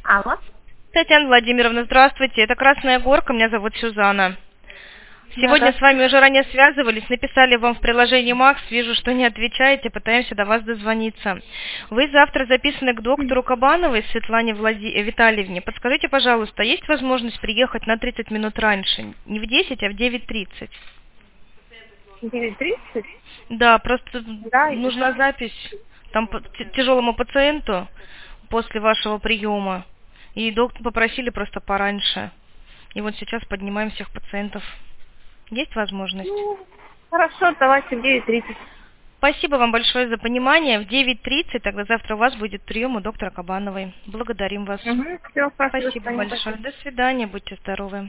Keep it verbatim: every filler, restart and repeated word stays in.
Алло. Татьяна Владимировна, здравствуйте. Это Красная Горка, меня зовут Сюзанна. Сегодня Да-да. с вами уже ранее связывались, написали вам в приложении Макс, вижу, что не отвечаете, пытаемся до вас дозвониться. Вы завтра записаны к доктору Кабановой Светлане Влади... э, Витальевне. Подскажите, пожалуйста, есть возможность приехать на тридцать минут раньше? Не в десять, а в девять тридцать. девять тридцать? Да, просто Да, есть. нужна запись там по т- тяжелому пациенту после вашего приема. И доктор попросили просто пораньше. И вот сейчас поднимаем всех пациентов. Есть возможность? Ну, хорошо, давайте в девять тридцать. Спасибо вам большое за понимание. В девять тридцать тогда завтра у вас будет прием у доктора Кабановой. Благодарим вас. Угу. Все, хорошо, до Спасибо свидания. большое. До свидания. Будьте здоровы.